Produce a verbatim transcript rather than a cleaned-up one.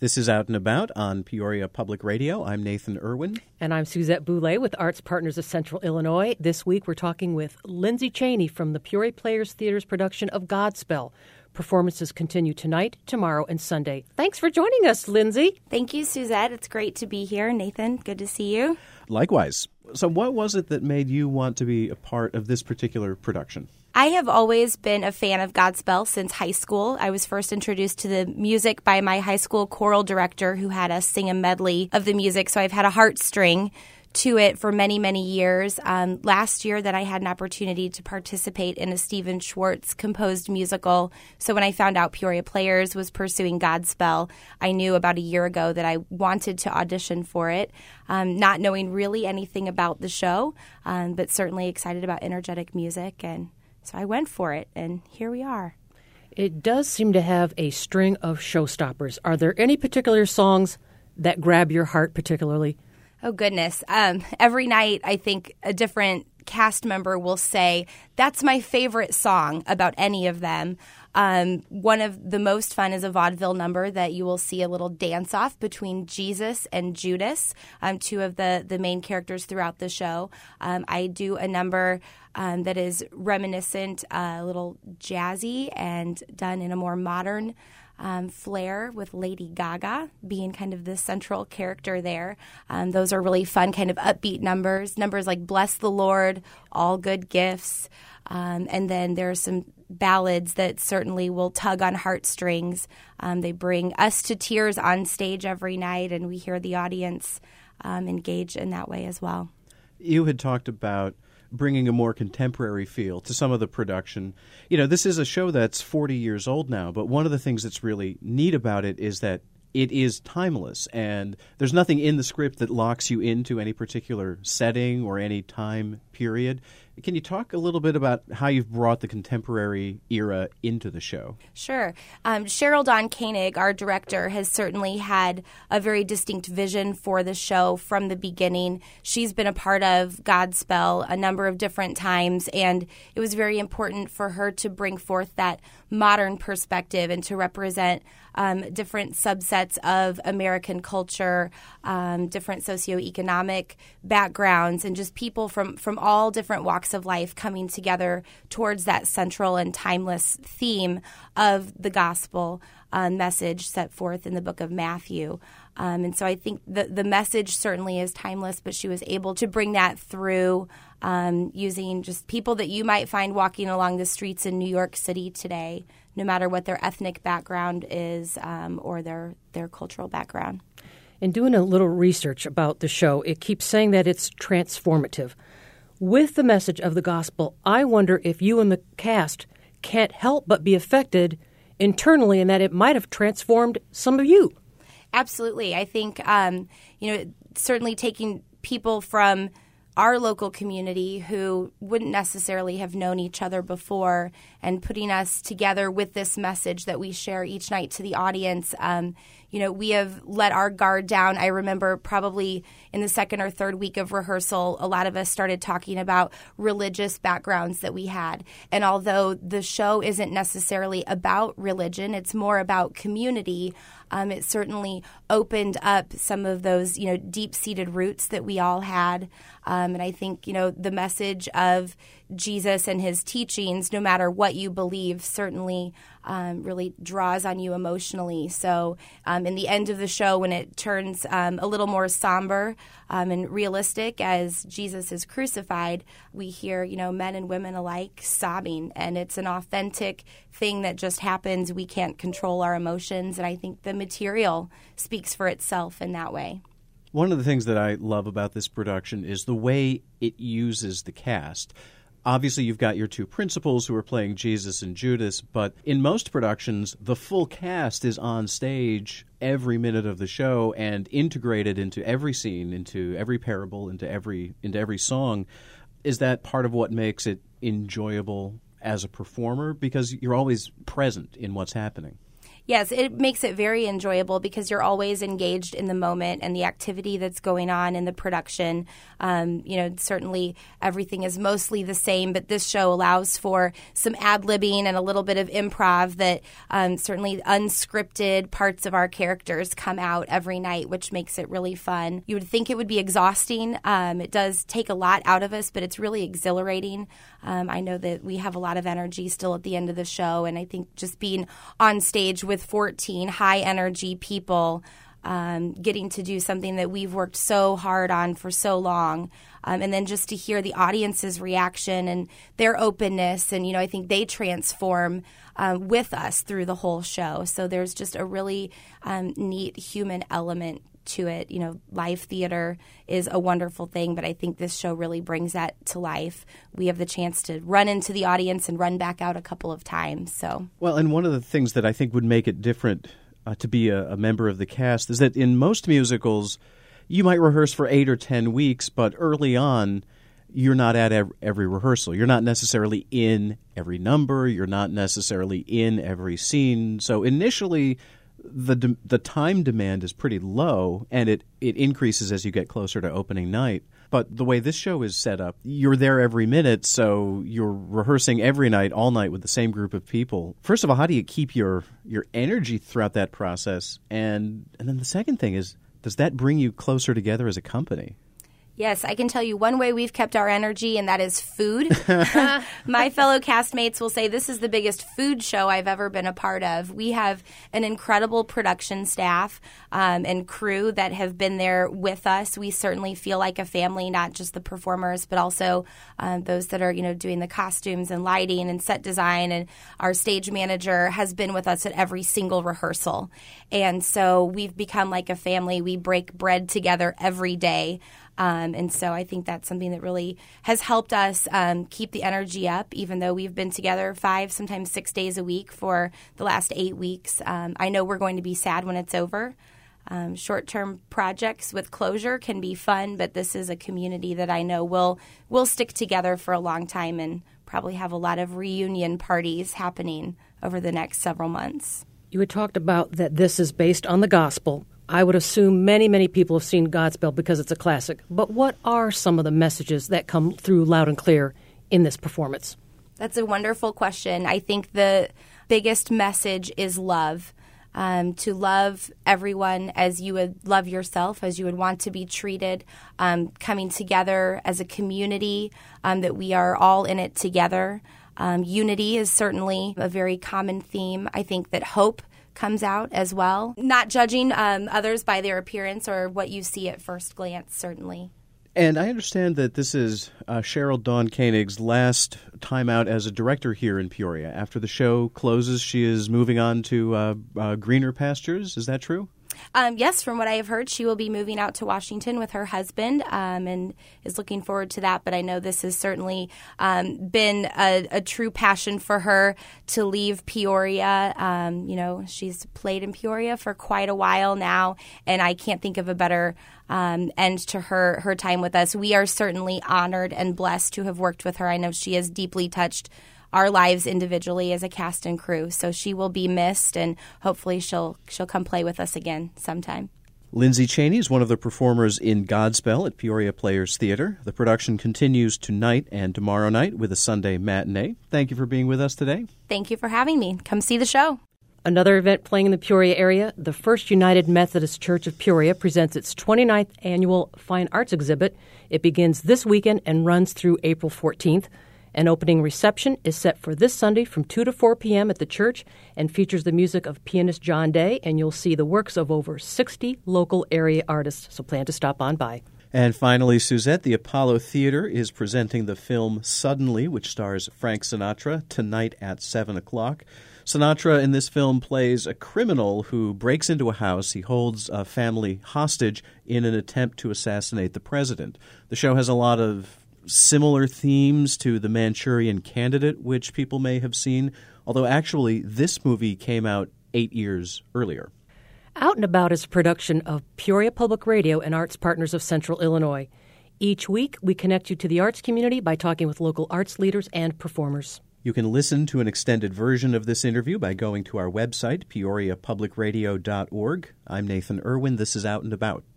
This is Out and About on Peoria Public Radio. I'm Nathan Irwin. And I'm Suzette Boulay with Arts Partners of Central Illinois. This week we're talking with Lindsay Cheney from the Peoria Players Theater's production of Godspell. Performances continue tonight, tomorrow, and Sunday. Thanks for joining us, Lindsay. Thank you, Suzette. It's great to be here. Nathan, good to see you. Likewise. So what was it that made you want to be a part of this particular production? I have always been a fan of Godspell since high school. I was first introduced to the music by my high school choral director who had us sing a medley of the music, so I've had a heartstring to it for many, many years. Um, last year that I had an opportunity to participate in a Stephen Schwartz composed musical. So when I found out Peoria Players was pursuing Godspell, I knew about a year ago that I wanted to audition for it, um, not knowing really anything about the show, um, but certainly excited about energetic music. And so I went for it, and here we are. It does seem to have a string of showstoppers. Are there any particular songs that grab your heart particularly? Oh, goodness. Um, every night, I think a different cast member will say, that's my favorite song about any of them. Um, one of the most fun is a vaudeville number that you will see a little dance-off between Jesus and Judas, um, two of the, the main characters throughout the show. Um, I do a number um, that is reminiscent, uh, a little jazzy, and done in a more modern Um, flair with Lady Gaga being kind of the central character there. Um, those are really fun, kind of upbeat numbers. Numbers like Bless the Lord, All Good Gifts. Um, and then there are some ballads that certainly will tug on heartstrings. Um, they bring us to tears on stage every night, and we hear the audience um, engage in that way as well. You had talked about bringing a more contemporary feel to some of the production. You know, this is a show that's forty years old now, but one of the things that's really neat about it is that it is timeless, and there's nothing in the script that locks you into any particular setting or any time period. Can you talk a little bit about how you've brought the contemporary era into the show? Sure. Um, Cheryl Dawn Koenig, our director, has certainly had a very distinct vision for the show from the beginning. She's been a part of Godspell a number of different times, and it was very important for her to bring forth that modern perspective and to represent um, different subsets of American culture, um, different socioeconomic backgrounds, and just people from, from all different walks of life coming together towards that central and timeless theme of the gospel uh, message set forth in the book of Matthew. Um, and so I think the, the message certainly is timeless, but she was able to bring that through um, using just people that you might find walking along the streets in New York City today, no matter what their ethnic background is um, or their, their cultural background. In doing a little research about the show, it keeps saying that it's transformative. With the message of the gospel, I wonder if you and the cast can't help but be affected internally and that it might have transformed some of you. Absolutely. I think, um, you know, certainly taking people from our local community who wouldn't necessarily have known each other before and putting us together with this message that we share each night to the audience. Um, you know, we have let our guard down. I remember probably in the second or third week of rehearsal, a lot of us started talking about religious backgrounds that we had. And although the show isn't necessarily about religion, it's more about community, um, it certainly opened up some of those, you know, deep-seated roots that we all had. Um, and I think, you know, the message of Jesus and his teachings, no matter what you believe, certainly um, really draws on you emotionally. So um, in the end of the show, when it turns um, a little more somber um, and realistic as Jesus is crucified, we hear, you know, men and women alike sobbing. And it's an authentic thing that just happens. We can't control our emotions. And I think the material speaks for itself in that way. One of the things that I love about this production is the way it uses the cast. Obviously, you've got your two principals who are playing Jesus and Judas, but in most productions, the full cast is on stage every minute of the show and integrated into every scene, into every parable, into every into every song. Is that part of what makes it enjoyable as a performer? Because you're always present in what's happening. Yes, it makes it very enjoyable because you're always engaged in the moment and the activity that's going on in the production. Um, you know, certainly everything is mostly the same, but this show allows for some ad-libbing and a little bit of improv that um, certainly unscripted parts of our characters come out every night, which makes it really fun. You would think it would be exhausting. Um, it does take a lot out of us, but it's really exhilarating. Um, I know that we have a lot of energy still at the end of the show, and I think just being on stage with fourteen high-energy people, um, getting to do something that we've worked so hard on for so long, um, and then just to hear the audience's reaction and their openness, and, you know, I think they transform um, with us through the whole show. So there's just a really um, neat human element to it. You know, live theater is a wonderful thing, but I think this show really brings that to life. We have the chance to run into the audience and run back out a couple of times. So, well, and one of the things that I think would make it different uh, to be a, a member of the cast is that in most musicals, you might rehearse for eight or ten weeks, but early on, you're not at ev- every rehearsal. You're not necessarily in every number. You're not necessarily in every scene. So initially, the de- the time demand is pretty low, and it, it increases as you get closer to opening night. But the way this show is set up, you're there every minute, so you're rehearsing every night, all night, with the same group of people. First of all, how do you keep your, your energy throughout that process? And and then the second thing is, does that bring you closer together as a company? Yes, I can tell you one way we've kept our energy, and that is food. My fellow castmates will say this is the biggest food show I've ever been a part of. We have an incredible production staff um, and crew that have been there with us. We certainly feel like a family, not just the performers, but also um, those that are, you know, doing the costumes and lighting and set design. And our stage manager has been with us at every single rehearsal. And so we've become like a family. We break bread together every day. Um, and so I think that's something that really has helped us um, keep the energy up, even though we've been together five, sometimes six days a week for the last eight weeks. Um, I know we're going to be sad when it's over. Um, short-term projects with closure can be fun, but this is a community that I know will will stick together for a long time and probably have a lot of reunion parties happening over the next several months. You had talked about that this is based on the gospel. I would assume many, many people have seen Godspell because it's a classic. But what are some of the messages that come through loud and clear in this performance? That's a wonderful question. I think the biggest message is love. Um, to love everyone as you would love yourself, as you would want to be treated, um, coming together as a community, um, that we are all in it together. Um, unity is certainly a very common theme. I think that hope comes out as well. Not judging um, others by their appearance or what you see at first glance, certainly. And I understand that this is uh, Cheryl Dawn Koenig's last time out as a director here in Peoria. After the show closes, she is moving on to uh, uh, greener pastures. Is that true? Um, yes, from what I have heard, she will be moving out to Washington with her husband um, and is looking forward to that. But I know this has certainly um, been a, a true passion for her to leave Peoria. Um, you know, she's played in Peoria for quite a while now, and I can't think of a better um, end to her, her time with us. We are certainly honored and blessed to have worked with her. I know she has deeply touched our lives individually as a cast and crew. So she will be missed, and hopefully she'll she'll come play with us again sometime. Lindsay Cheney is one of the performers in Godspell at Peoria Players Theater. The production continues tonight and tomorrow night with a Sunday matinee. Thank you for being with us today. Thank you for having me. Come see the show. Another event playing in the Peoria area, the First United Methodist Church of Peoria presents its twenty-ninth annual Fine Arts exhibit. It begins this weekend and runs through April fourteenth. An opening reception is set for this Sunday from two to four p.m. at the church and features the music of pianist John Day, and you'll see the works of over sixty local area artists, so plan to stop on by. And finally, Suzette, the Apollo Theater is presenting the film Suddenly, which stars Frank Sinatra, tonight at seven o'clock. Sinatra in this film plays a criminal who breaks into a house. He holds a family hostage in an attempt to assassinate the president. The show has a lot of similar themes to The Manchurian Candidate, which people may have seen, although actually this movie came out eight years earlier. Out and About is a production of Peoria Public Radio and Arts Partners of Central Illinois. Each week, we connect you to the arts community by talking with local arts leaders and performers. You can listen to an extended version of this interview by going to our website, peoria public radio dot org. I'm Nathan Irwin. This is Out and About.